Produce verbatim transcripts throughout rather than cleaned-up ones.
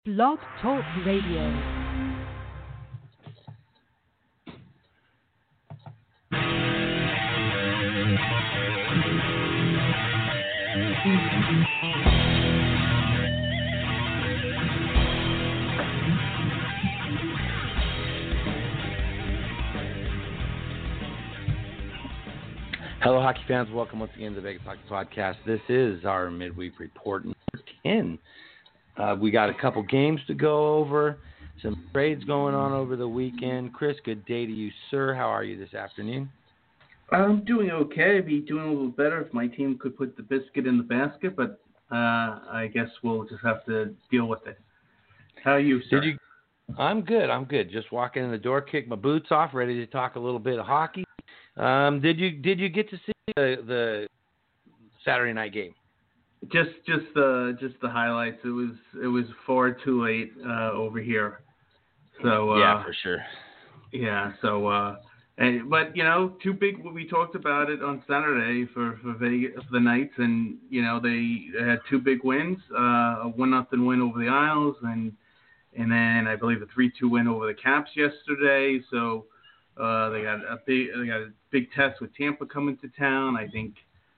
Blog Talk Radio. Hello, hockey fans. Welcome once again to the Vegas Hockey Podcast. This is our midweek report number ten. Uh, we got a couple games to go over, some trades going on over the weekend. Chris, good day to you, sir. How are you this afternoon? I'm doing okay. I'd be doing a little better if my team could put the biscuit in the basket, but uh, I guess we'll just have to deal with it. How are you, sir? Did you? I'm good. I'm good. Just walking in the door, kick my boots off, ready to talk a little bit of hockey. Um, did you did you get to see the, the Saturday night game? Just just the just the highlights. It was it was far too late uh, over here. So uh, yeah, for sure. Yeah. So, uh, and, but you know, too big. We talked about it on Saturday for for Vegas for the Knights, and you know they had two big wins. Uh, a one nothing win over the Isles, and and then I believe a three two win over the Caps yesterday. So. Uh, they got a big, they got a big test with Tampa coming to town. I think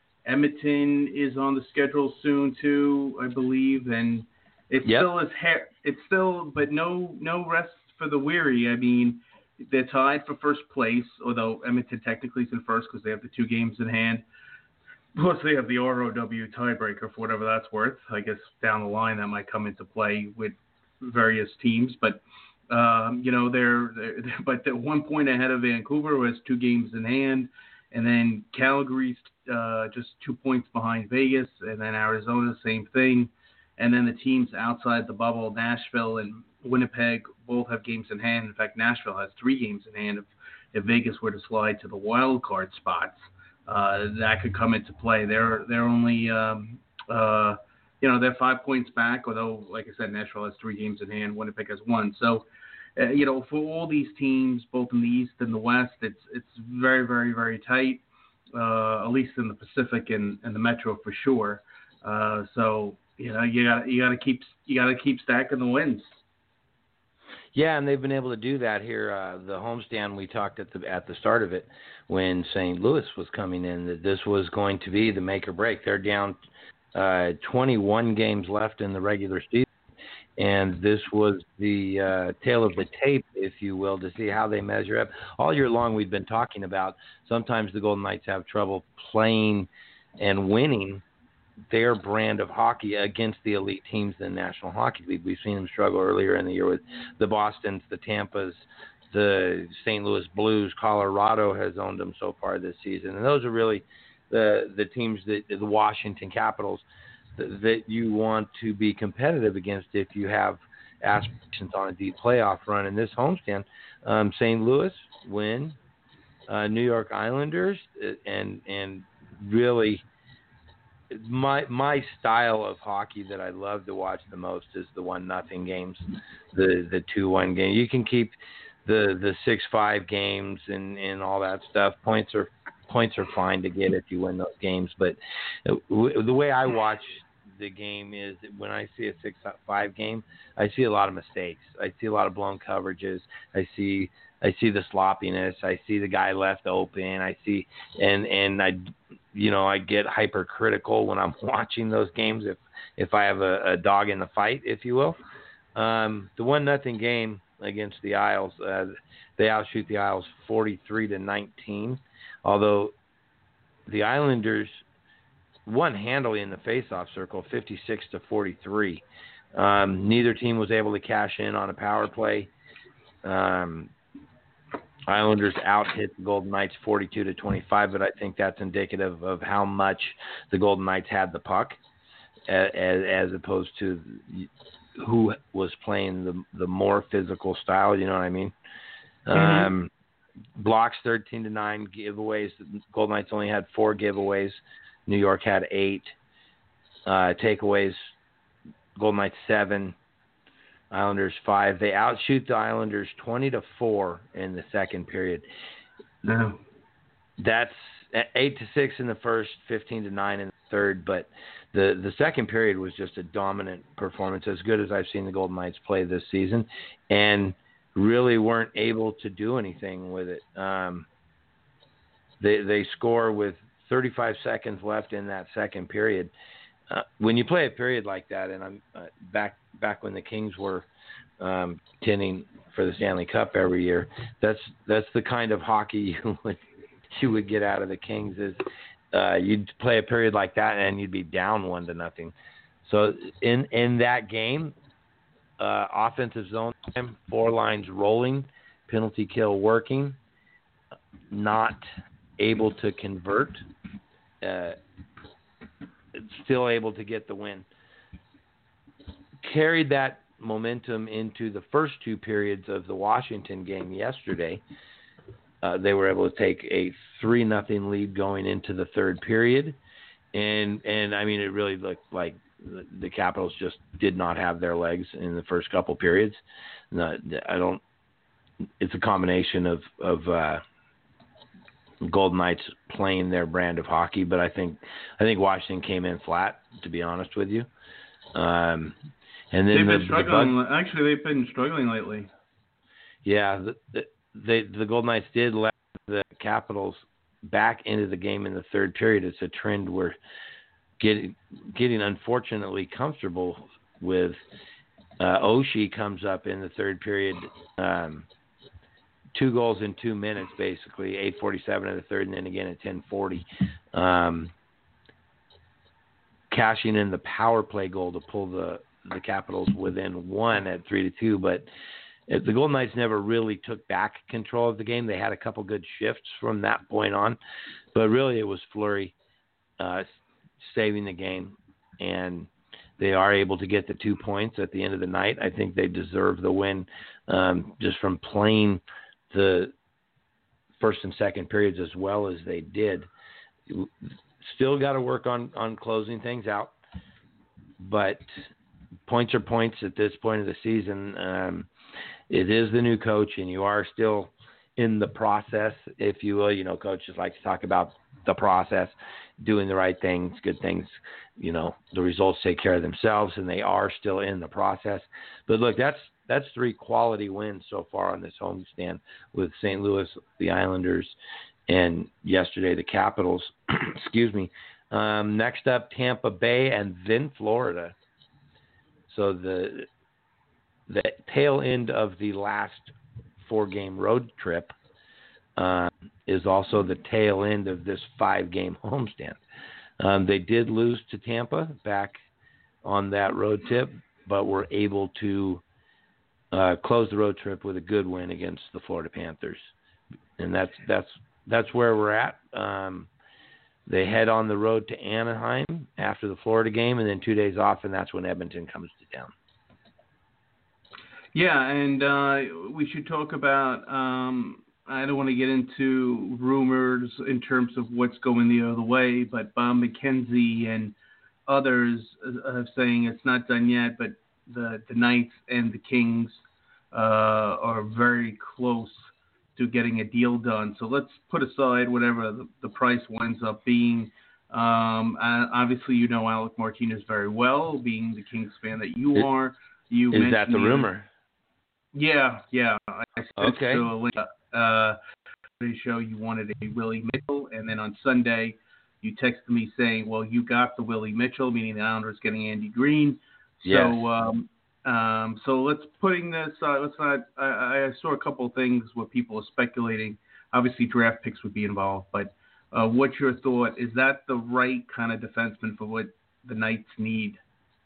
Edmonton is on the schedule soon too, I believe, and it yep. still is. Ha- it's still, but no, no rest for the weary. I mean, they're tied for first place, although Edmonton technically is in first because they have the two games in hand. Plus, they have the R O W tiebreaker for whatever that's worth. I guess down the line that might come into play with various teams, but. Um, you know, they're, they're but they're one point ahead of Vancouver, who has two games in hand, and then Calgary's uh, just two points behind Vegas, and then Arizona, same thing, and then the teams outside the bubble, Nashville and Winnipeg, both have games in hand. In fact, Nashville has three games in hand. If, if Vegas were to slide to the wild card spots, uh, that could come into play. They're they're only um, uh, you know they're five points back, although like I said, Nashville has three games in hand. Winnipeg has one, so. Uh, you know, for all these teams, both in the East and the West, it's it's very, very, very tight, uh, at least in the Pacific and, and the Metro for sure. Uh, so you know, you got you got to keep you got to keep stacking the wins. Yeah, and they've been able to do that here. Uh, the homestand we talked at the at the start of it when Saint Louis was coming in that this was going to be the make or break. They're down uh, twenty-one games left in the regular season. And this was the uh, tale of the tape, if you will, to see how they measure up. All year long we've been talking about sometimes the Golden Knights have trouble playing and winning their brand of hockey against the elite teams in the National Hockey League. We've seen them struggle earlier in the year with the Bostons, the Tampas, the Saint Louis Blues. Colorado has owned them so far this season. And those are really the, the teams, that the Washington Capitals, that you want to be competitive against if you have aspirations on a deep playoff run. In this homestand, um, Saint Louis win, uh, New York Islanders, and and really my my style of hockey that I love to watch the most is the one nothing games, the the two one game. You can keep the the six five games and, and all that stuff. Points are points are fine to get if you win those games, but the way I watch the game is when I see a six five game, I see a lot of mistakes. I see a lot of blown coverages. I see I see the sloppiness. I see the guy left open. I see and and I you know I get hypercritical when I'm watching those games if if I have a, a dog in the fight, if you will. Um, the one nothing game against the Isles, uh, they outshoot the Isles forty-three to nineteen. Although the Islanders won handily in the face-off circle, fifty-six to forty-three. Um, neither team was able to cash in on a power play. Um, Islanders out-hit the Golden Knights forty-two to twenty-five, but I think that's indicative of how much the Golden Knights had the puck, as, as opposed to who was playing the the more physical style. You know what I mean? Mm-hmm. Um, blocks thirteen to nine, giveaways. The Golden Knights only had four giveaways. New York had eight. Uh, takeaways, Golden Knights seven, Islanders five. They outshoot the Islanders twenty to four in the second period. No. that's eight to six in the first, fifteen to nine in the third. But the the second period was just a dominant performance, as good as I've seen the Golden Knights play this season, and really weren't able to do anything with it. Um, they they score with thirty-five seconds left in that second period. Uh, when you play a period like that, and I'm uh, back back when the Kings were um, contending for the Stanley Cup every year, that's that's the kind of hockey you would you would get out of the Kings. Is uh, you'd play a period like that and you'd be down one to nothing. So in in that game, uh, offensive zone time, four lines rolling, penalty kill working, not able to convert. Uh, still able to get the win. Carried that momentum into the first two periods of the Washington game yesterday. Uh, they were able to take a three nothing lead going into the third period. And, and I mean, it really looked like the, the Capitals just did not have their legs in the first couple periods. No, I don't, it's a combination of, of, uh, Golden Knights playing their brand of hockey, but I think I think Washington came in flat, to be honest with you. Um, and then they've the, been struggling. the Bud, actually, they've been struggling lately. Yeah, the, the, they, the Golden Knights did let the Capitals back into the game in the third period. It's a trend we're getting getting unfortunately comfortable with. Uh, Oshie comes up in the third period. Um, Two goals in two minutes, basically, eight forty-seven in the third, and then again at ten forty. Um, cashing in the power play goal to pull the, the Capitals within one at three to two. But the Golden Knights never really took back control of the game. They had a couple good shifts from that point on. But really it was Fleury uh, saving the game. And they are able to get the two points at the end of the night. I think they deserve the win um, just from playing – the first and second periods as well as they did. Still got to work on, on closing things out, but points are points at this point of the season. Um, it is the new coach, and you are still in the process, if you will. You know, coaches like to talk about the process, doing the right things, good things. You know, the results take care of themselves, and they are still in the process. But look, that's That's three quality wins so far on this homestand with Saint Louis, the Islanders, and yesterday the Capitals. Excuse me. Um, next up, Tampa Bay and then Florida. So the the tail end of the last four-game road trip uh, is also the tail end of this five-game homestand. Um, they did lose to Tampa back on that road trip, but were able to Uh, close the road trip with a good win against the Florida Panthers, and that's that's that's where we're at. Um, they head on the road to Anaheim after the Florida game, and then two days off, and that's when Edmonton comes to town. Yeah, and uh, we should talk about. Um, I don't want to get into rumors in terms of what's going the other way, but Bob McKenzie and others are saying it's not done yet, but the the Knights and the Kings uh, are very close to getting a deal done. So let's put aside whatever the, the price winds up being. Um, obviously, you know Alec Martinez very well, being the Kings fan that you it, are. You is that the rumor? Yeah, yeah. I sent okay. to a link, uh, the show you wanted a Willie Mitchell, and then on Sunday you texted me saying, "Well, you got the Willie Mitchell," meaning the Islanders getting Andy Green. Yes. So, um, um, so let's putting this. Uh, let's not. I, I saw a couple of things where people are speculating. Obviously, draft picks would be involved, but uh, what's your thought? Is that the right kind of defenseman for what the Knights need?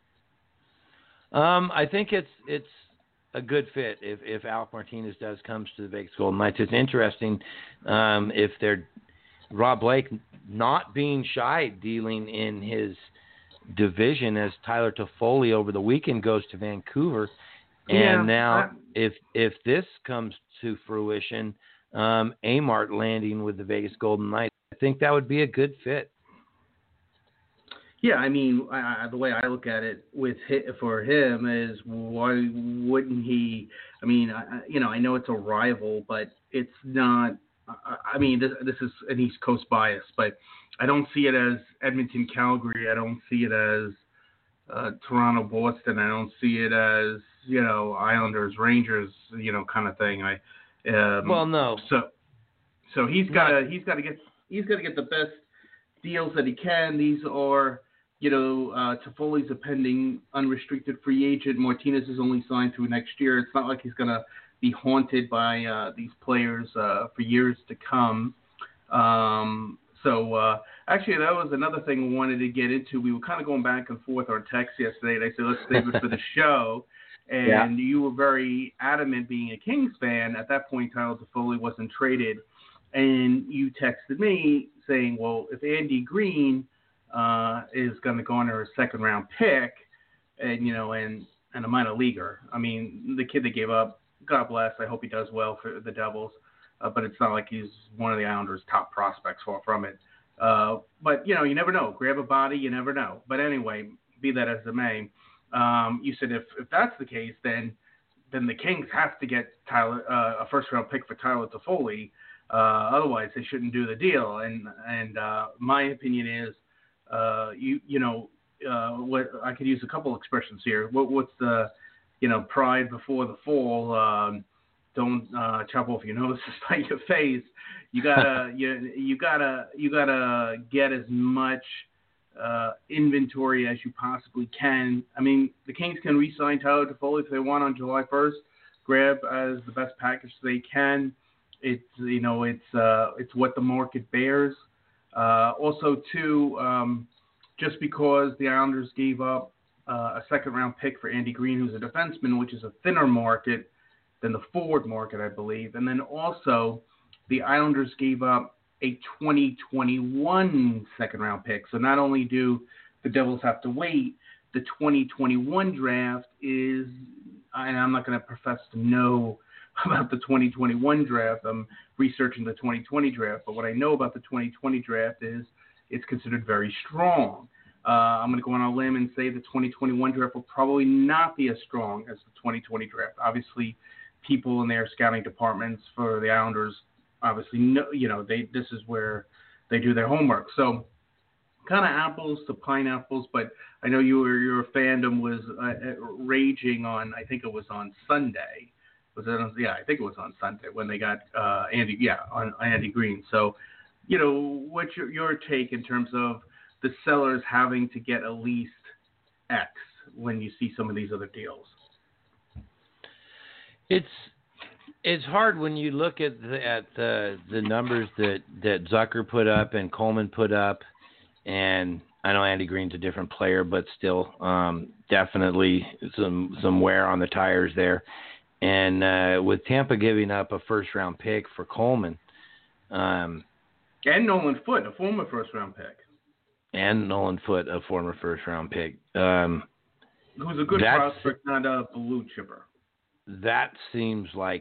Um, I think it's it's a good fit if if Alec Martinez does comes to the Vegas Golden Knights. It's interesting um, if they're Rob Blake not being shy dealing in his division as Tyler Toffoli over the weekend goes to Vancouver, and yeah, now I, if if this comes to fruition, um, Amart landing with the Vegas Golden Knights, I think that would be a good fit. Yeah, I mean, I, the way I look at it with for him is why wouldn't he? I mean, I, you know, I know it's a rival, but it's not I, I mean, this, this is an East Coast bias, but I don't see it as Edmonton, Calgary. I don't see it as uh, Toronto, Boston. I don't see it as, you know, Islanders, Rangers, you know, kind of thing. I um, well, no. So, so he's got to he's got to get he's got to get the best deals that he can. These are, you know, uh, Toffoli's a pending unrestricted free agent. Martinez is only signed through next year. It's not like he's going to be haunted by uh, these players uh, for years to come. Um, so uh, actually, that was another thing we wanted to get into. We were kind of going back and forth on text yesterday, and I said, let's save it for the show. And yeah. You were very adamant, being a Kings fan. At that point, Tyler Toffoli wasn't traded. And you texted me saying, well, if Andy Green uh, is going to garner a second-round pick, and, you know, and, and a minor leaguer, I mean, the kid that gave up, God bless, I hope he does well for the Devils. Uh, but it's not like he's one of the Islanders' top prospects, far from it. Uh, but, you know, you never know. Grab a body, you never know. But anyway, be that as it may, um, you said if, if that's the case, then then the Kings have to get Tyler uh, a first-round pick for Tyler Toffoli. Uh, otherwise, they shouldn't do the deal. And and uh, my opinion is, uh, you you know, uh, what I could use a couple expressions here. What what's the, you know, pride before the fall? Um, Don't uh, chop off your nose to spite your face. You gotta, you you gotta, you gotta get as much uh, inventory as you possibly can. I mean, the Kings can re-sign Tyler Toffoli if they want on July first. Grab as the best package they can. It's you know, it's uh, it's what the market bears. Uh, also, too, um, just because the Islanders gave up uh, a second-round pick for Andy Green, who's a defenseman, which is a thinner market than the forward market, I believe. And then also the Islanders gave up a twenty twenty-one second-round pick. So not only do the Devils have to wait, the twenty twenty-one draft is, and I'm not going to profess to know about the twenty twenty-one draft. I'm researching the twenty twenty draft. But what I know about the twenty twenty draft is it's considered very strong. Uh, I'm going to go on a limb and say the twenty twenty-one draft will probably not be as strong as the twenty twenty draft. Obviously, people in their scouting departments for the Islanders, obviously, know, you know, they this is where they do their homework. So, kind of apples to pineapples. But I know you were, your fandom was uh, raging on. I think it was on Sunday. Was it? On, yeah, I think it was on Sunday when they got uh, Andy. Yeah, on Andy Green. So, you know, what's your, your take in terms of the sellers having to get at least X when you see some of these other deals? It's it's hard when you look at the, at the the numbers that, that Zucker put up and Coleman put up, and I know Andy Green's a different player, but still um, definitely some some wear on the tires there. And uh, with Tampa giving up a first round pick for Coleman, um, and Nolan Foote, a former first round pick, and Nolan Foote, a former first round pick, um, who's a good prospect, not a blue chipper. That seems like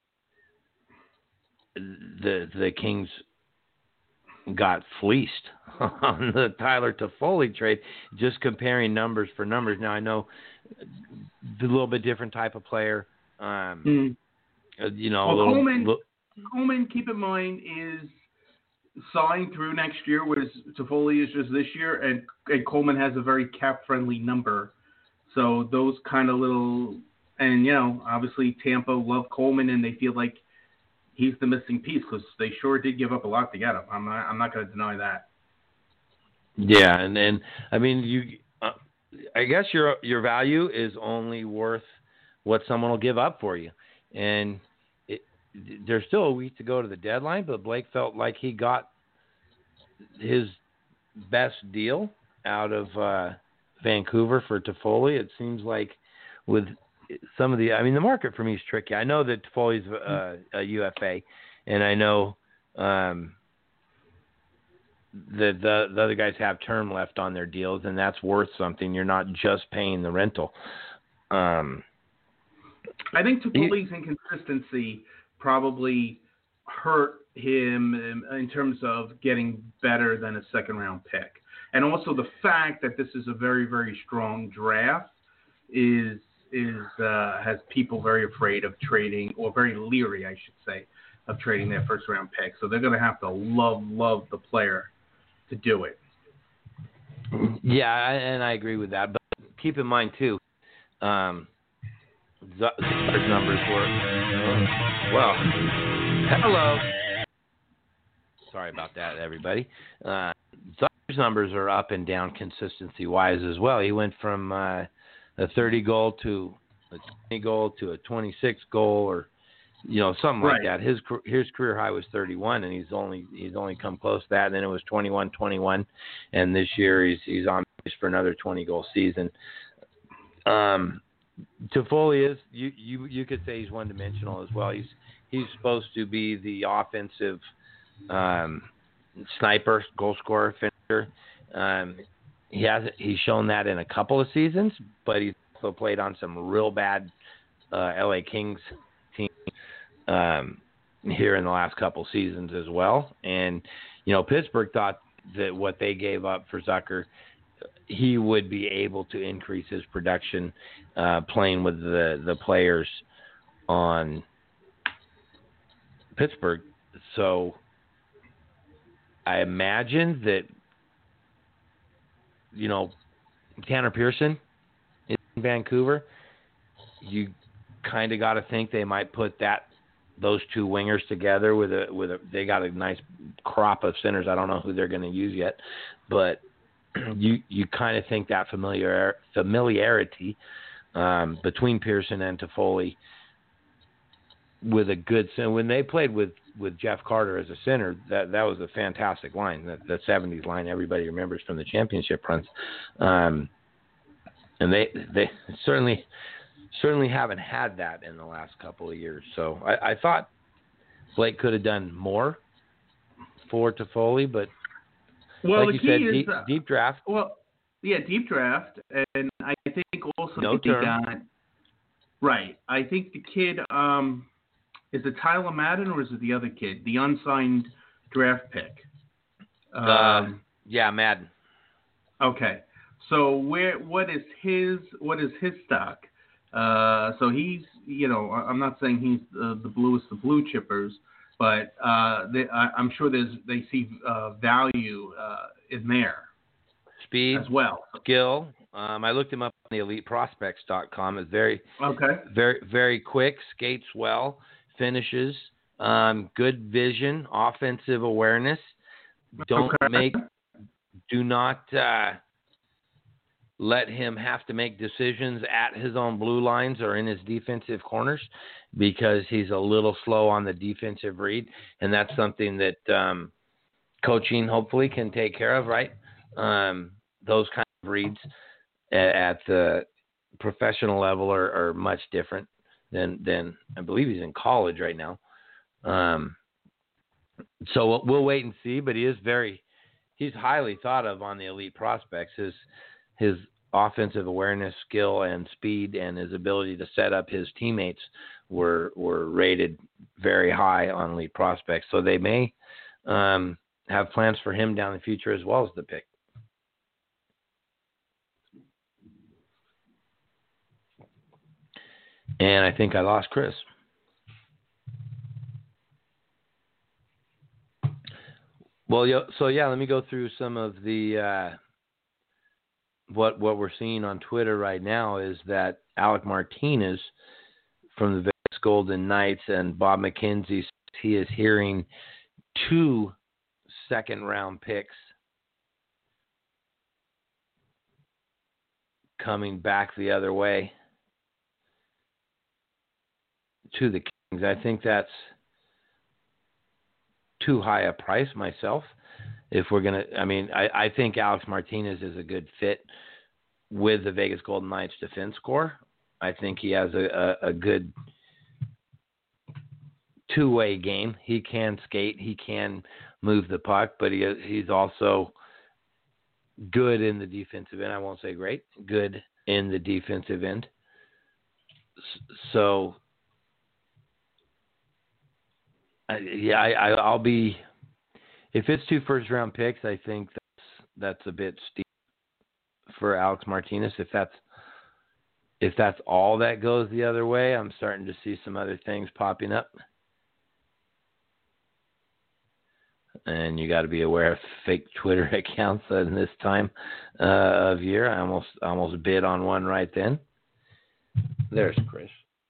the the Kings got fleeced on the Tyler Toffoli trade, just comparing numbers for numbers. Now, I know a little bit different type of player. Um, mm. You know, well, a little, Coleman, little, Coleman, keep in mind, is signed through next year, whereas Toffoli is just this year, and, and Coleman has a very cap-friendly number. So those kind of little... And, you know, obviously Tampa love Coleman, and they feel like he's the missing piece because they sure did give up a lot to get him. I'm not, I'm not going to deny that. Yeah, and then, I mean, you, uh, I guess your your value is only worth what someone will give up for you. And it, there's still a week to go to the deadline, but Blake felt like he got his best deal out of uh, Vancouver for Toffoli. It seems like with some of the, I mean, the market for me is tricky. I know that Toffoli's uh, a U F A, and I know um, that the, the other guys have term left on their deals, and that's worth something. You're not just paying the rental. Um, I think Toffoli's inconsistency probably hurt him in, in terms of getting better than a second-round pick. And also the fact that this is a very, very strong draft is – is uh, has people very afraid of trading, or very leery, I should say, of trading their first round pick. So they're going to have to love, love the player to do it. Yeah, and I agree with that. But keep in mind, too, um, Zucker's numbers were, well, hello. Sorry about that, everybody. Uh, Zucker's numbers are up and down consistency-wise as well. He went from uh, a thirty goal to a twenty goal to a twenty-six goal, or you know, something like right. that. His his career high was thirty-one, and he's only he's only come close to that. And then it was twenty-one, twenty-one, and this year he's he's on pace for another twenty goal season. Um, Toffoli is you, you you could say he's one dimensional as well. He's he's supposed to be the offensive um, sniper, goal scorer, finisher. Um, he has he's shown that in a couple of seasons, but he's also played on some real bad uh, L A Kings teams um, here in the last couple seasons as well. And you know, Pittsburgh thought that what they gave up for Zucker, he would be able to increase his production uh, playing with the, the players on Pittsburgh. So I imagine that, you know, Tanner Pearson in Vancouver, you kind of got to think they might put that those two wingers together with a with a they got a nice crop of centers. I don't know who they're going to use yet, but you you kind of think that familiar familiarity um, between Pearson and Toffoli with a good center. When they played with, with Jeff Carter as a center, that that was a fantastic line. That the seventies line everybody remembers from the championship runs, um, and they they certainly certainly haven't had that in the last couple of years. So I, I thought Blake could have done more for Toffoli, but well, like the you said, key deep, is, uh, deep draft. Well, yeah, deep draft, and I think also No they term. got right. I think the kid um, is it Tyler Madden or is it the other kid, the unsigned draft pick? Um, uh, yeah, Madden. Okay, so where what is his what is his stock? Uh, so he's, you know, I'm not saying he's uh, the bluest of blue chippers, but uh, they, I, I'm sure there's they see uh, value uh, in there Speed as well. Skill. Um, I looked him up on the elite prospects dot com. It's very, okay, very, very quick. Skates well. Finishes. Um, good vision. Offensive awareness. Don't okay. make. Do not. Uh, let him have to make decisions at his own blue lines or in his defensive corners because he's a little slow on the defensive read. And that's something that um, coaching hopefully can take care of, right? Um, those kind of reads at, at the professional level are, are much different than, than I believe he's in college right now. Um, so we'll, we'll wait and see, but he is very, he's highly thought of on the elite prospects. His, his offensive awareness, skill, and speed, and his ability to set up his teammates were were rated very high on elite prospects. So they may um, have plans for him down the future as well as the pick. And I think I lost Chris. Well, so yeah, let me go through some of the uh, what what we're seeing on Twitter right now is that Alec Martinez from the Vegas Golden Knights and Bob McKenzie says he is hearing two second round picks coming back the other way to the Kings. I think that's too high a price myself. If we're going to, I mean, I, I think Alex Martinez is a good fit with the Vegas Golden Knights defense corps. I think he has a, a, a good two-way game. He can skate. He can move the puck, but he he's also good in the defensive end. I won't say great, good in the defensive end. So, I, yeah, I, I, I'll be – if it's two first-round picks, I think that's that's a bit steep for Alex Martinez. If that's if that's all that goes the other way, I'm starting to see some other things popping up. and you got to be aware of fake Twitter accounts in this time uh, of year. I almost almost bid on one right then. There's Chris.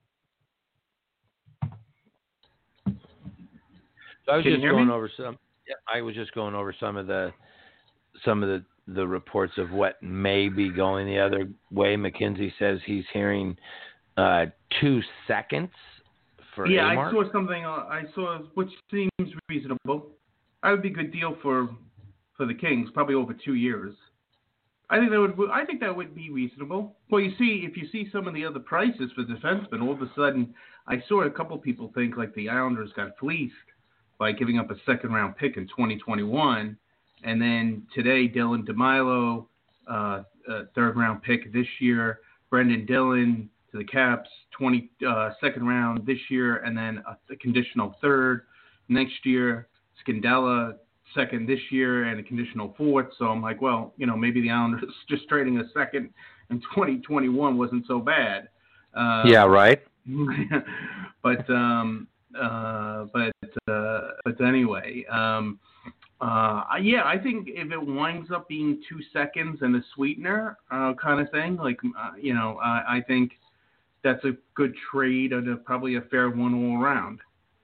So I was Can you just hear going me? over some. Yeah, I was just going over some of the some of the, the reports of what may be going the other way. McKinsey says he's hearing uh, two seconds for Yeah, A-Mark. I saw something. Uh, I saw which seems reasonable. That would be a good deal for for the Kings, probably over two years. I think that would. I think that would be reasonable. Well, you see, if you see some of the other prices for defensemen, all of a sudden, I saw a couple people think like the Islanders got fleeced by giving up a second round pick in twenty twenty-one, and then today Dylan DeMilo, uh, uh, third round pick this year, Brendan Dillon to the Caps, twenty uh, second round this year, and then a, a conditional third next year. Scandella second this year and a conditional fourth. So I'm like, well, you know, maybe the Islanders just trading a second in twenty twenty-one wasn't so bad. Uh, Yeah, right. but um, uh, but uh, but anyway, um, uh, yeah, I think if it winds up being two seconds and a sweetener uh, kind of thing, like uh, you know, uh, I think that's a good trade and a, probably a fair one all around.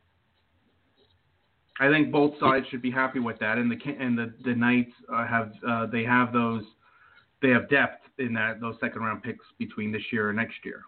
I think both sides should be happy with that, and the and the the Knights uh, have uh, they have those they have depth in that those second round picks between this year and next year.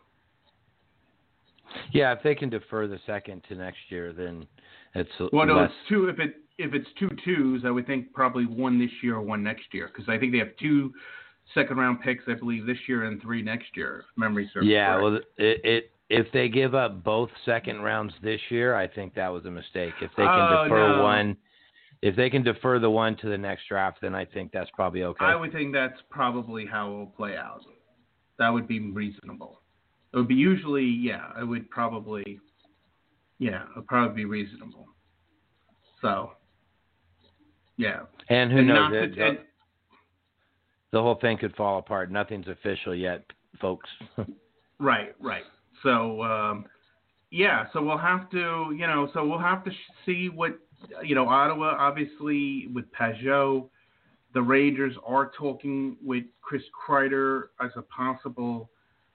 Yeah, if they can defer the second to next year, then it's well, no, less. it's two. If it if it's two twos, I would think probably one this year or one next year, because I think they have two second round picks, I believe, this year and three next year. If memory serves Yeah, correct. well, it, it if they give up both second rounds this year, I think that was a mistake. If they can Oh, defer no. one, if they can defer the one to the next draft, then I think that's probably okay. I would think that's probably how it will play out. That would be reasonable. It would be usually, yeah, it would probably, yeah, it would probably be reasonable. So, yeah. And who And knows? not It, to- and- the whole thing could fall apart. Nothing's official yet, folks. Right, right. So, um, yeah, so we'll have to, you know, so we'll have to sh- see what, you know, Ottawa, obviously, with Pajot, the Rangers are talking with Chris Kreider as a possible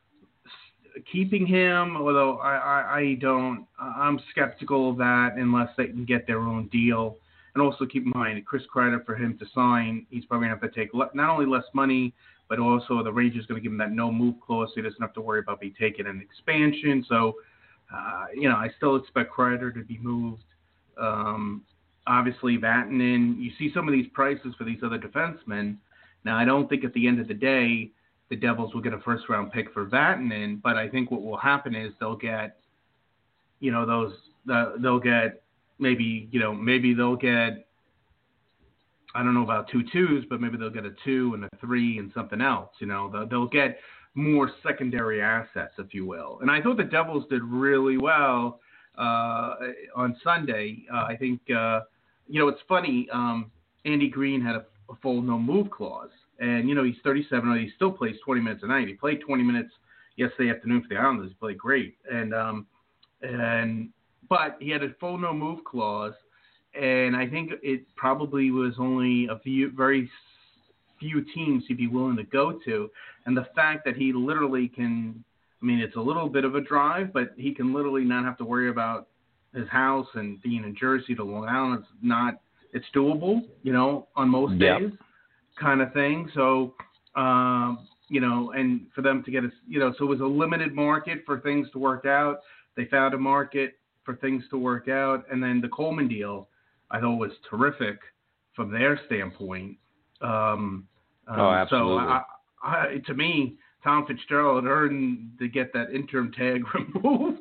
s- keeping him, although I, I, I don't, I'm skeptical of that unless they can get their own deal. And also keep in mind, Chris Kreider, for him to sign, he's probably going to have to take le- not only less money, but also the Rangers going to give him that no-move clause, so he doesn't have to worry about being taken in expansion. So, uh, you know, I still expect Kreider to be moved. Um, obviously, Vatanen, you see some of these prices for these other defensemen. Now, I don't think at the end of the day the Devils will get a first-round pick for Vatanen, but I think what will happen is they'll get, you know, those uh, they'll get maybe, you know, maybe they'll get, I don't know about two twos, but maybe they'll get a two and a three and something else. You know, they'll, they'll get more secondary assets, if you will. And I thought the Devils did really well uh, on Sunday. Uh, I think, uh, you know, it's funny. Um, Andy Green had a, a full no-move clause. And, you know, he's thirty-seven. He still plays twenty minutes a night. He played twenty minutes yesterday afternoon for the Islanders. He played great. And, um, and but he had a full no-move clause. And I think it probably was only a few, very few teams he'd be willing to go to. And the fact that he literally can, I mean, it's a little bit of a drive, but he can literally not have to worry about his house and being in Jersey to Long Island. It's not, it's doable, you know, on most Yep. days kind of thing. So, um, you know, and for them to get a, you know, so it was a limited market for things to work out. They found a market for things to work out. And then the Coleman deal, I thought was terrific from their standpoint. Um, um, Oh, absolutely. So I, I, to me, Tom Fitzgerald earned to get that interim tag removed.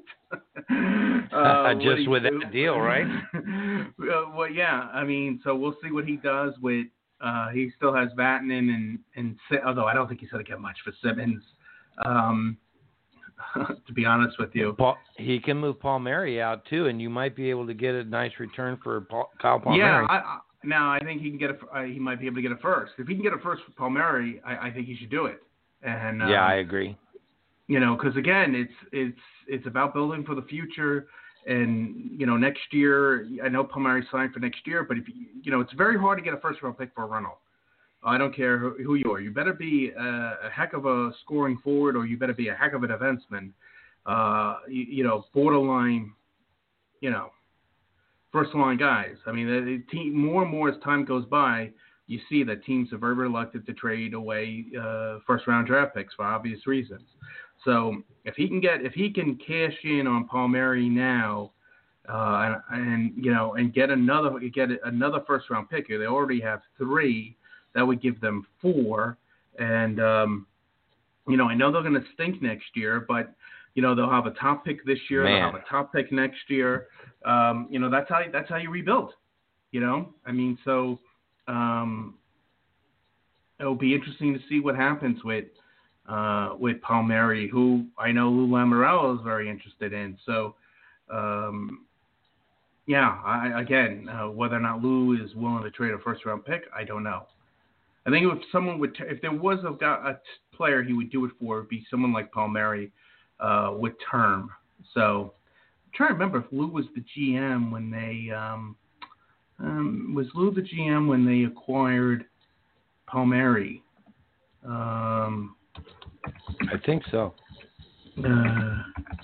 uh, Just with do. that deal, right? uh, well, yeah. I mean, so we'll see what he does with. Uh, he still has Vatanen and and although I don't think he's going to get much for Simmons. Um, to be honest with you, Paul, he can move Palmieri out too, and you might be able to get a nice return for Paul, Kyle Palmieri. Yeah, I, I, now I think he can get a, uh, he might be able to get a first. If he can get a first for Palmieri, I, I think he should do it. And uh, yeah, I agree. You know, because again, it's it's it's about building for the future. And, you know, next year, I know Palmieri signed for next year, but if you, you know, it's very hard to get a first round pick for a rental. I don't care who, who you are. You better be a, a heck of a scoring forward, or you better be a heck of a defenseman. Uh, you, you know, borderline, you know, first line guys. I mean, the, the team, more and more as time goes by, you see that teams are very reluctant to trade away uh, first round draft picks for obvious reasons. So if he can get, if he can cash in on Palmieri now, uh, and, and you know, and get another, get another first round pick, they already have three. That would give them four. And, um, you know, I know they're going to stink next year, but, you know, they'll have a top pick this year. Man. They'll have a top pick next year. Um, you know, that's how, that's how you rebuild, you know? I mean, so um, it'll be interesting to see what happens with, uh, with Palmieri, who I know Lou Lamoriello is very interested in. So, um, yeah, I, again, uh, whether or not Lou is willing to trade a first round pick, I don't know. I think if someone would, if there was a, a player he would do it for, it would be someone like Palmieri uh, with term. So I'm trying to remember if Lou was the G M when they, um, um, was Lou the G M when they acquired Palmieri? Um, I think so. Uh,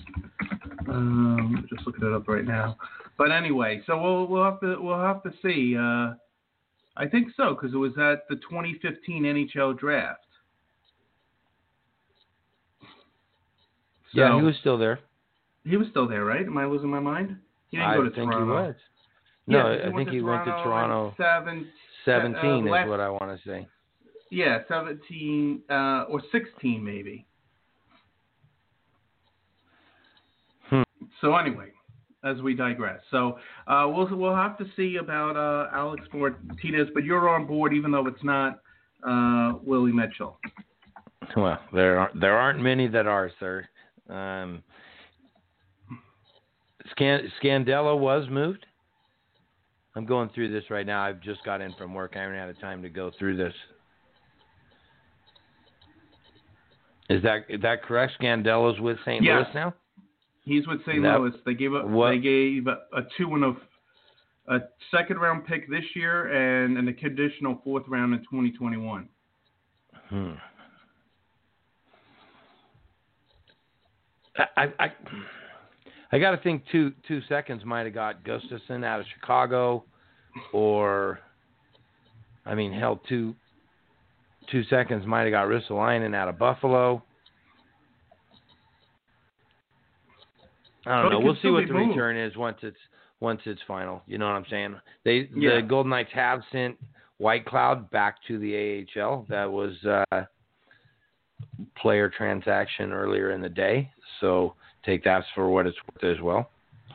um, just looking it up right now. But anyway, so we'll we'll have to we'll have to see. Uh, I think so, because it was at the twenty fifteen N H L draft. So, yeah, he was still there. He was still there, right? Am I losing my mind? He didn't I go to think Toronto. he was. No, yeah, he I think he went to Toronto. Toronto. Seven, seventeen uh, last, is what I want to say. Yeah, seventeen uh, or sixteen maybe. Hmm. So anyway, as we digress, so uh, we'll we'll have to see about uh, Alex Martinez, but you're on board, even though it's not uh, Willie Mitchell. Well, there aren't there aren't many that are, sir. Um, Scan, Scandella was moved. I'm going through this right now. I've just got in from work. I haven't had time to go through this. Is that is that correct? Scandella's with Saint Yes. Louis now? He's with Saint That, Louis. They gave up. what, They gave a, a two and a, a second round pick this year and an additional fourth round in twenty twenty-one. Hmm. I I I, I got to think two two seconds might have got Gustafson out of Chicago, or I mean, hell, two two seconds might have got Ristolainen out of Buffalo. I don't But know. it could We'll see still what be the moved. return is once it's once it's final. You know what I'm saying? They Yeah. the Golden Knights have sent White Cloud back to the A H L. That was uh, player transaction earlier in the day. So take that for what it's worth as well.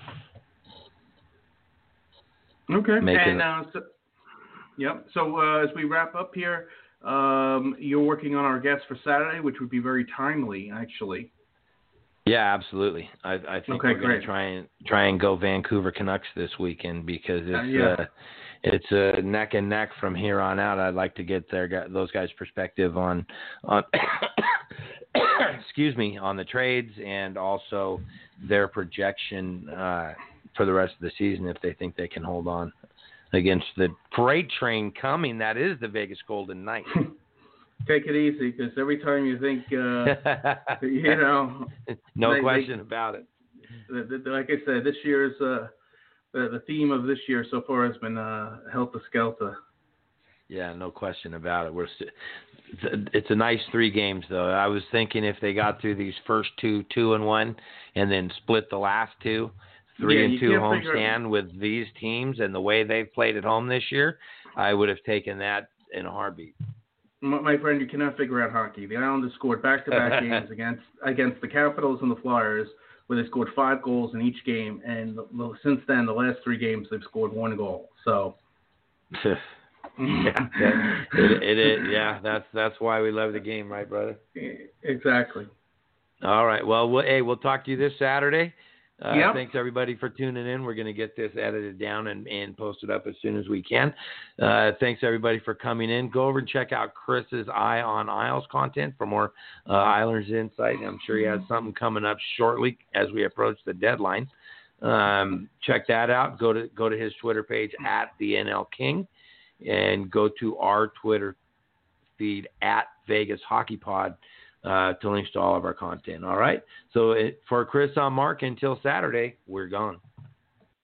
Okay. Making and uh, so, yep. So uh, as we wrap up here, um, you're working on our guest for Saturday, which would be very timely, actually. Yeah, absolutely. I, I think Okay, we're going great. to try and try and go Vancouver Canucks this weekend because it's Uh, yeah. uh, it's a neck and neck from here on out. I'd like to get their those guys' perspective on on excuse me on the trades and also their projection uh, for the rest of the season if they think they can hold on against the freight train coming. That is the Vegas Golden Knights. Take it easy, because every time you think, uh, you know, no they- question they- about it. the, the, like I said, this year's uh, the, the theme of this year so far has been uh, Helter Skelter. Yeah, no question about it. We're st- it's a nice three games though. I was thinking if they got through these first two, two and one, and then split the last two, three Yeah, and you two can't home figure- stand with these teams and the way they've played at home this year, I would have taken that in a heartbeat. My, my friend, you cannot figure out hockey. The Islanders scored back-to-back games against against the Capitals and the Flyers, where they scored five goals in each game, and the, the, since then, the last three games, they've scored one goal. So, yeah, that, it, it, it, yeah, that's that's why we love the game, right, brother? Exactly. All right. Well, we'll hey, we'll talk to you this Saturday. Uh, Yep. Thanks, everybody, for tuning in. We're going to get this edited down and, and posted up as soon as we can. Uh, thanks, everybody, for coming in. Go over and check out Chris's Eye on Isles content for more uh, Islanders insight. I'm sure he has something coming up shortly as we approach the deadline. Um, check that out. Go to go to his Twitter page at the N L King, and go to our Twitter feed at Vegas Hockey Pod uh, to links to all of our content. All right. So it, for Chris, I'm Mark. Until Saturday, we're gone.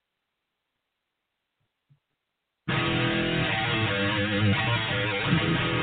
Thank you.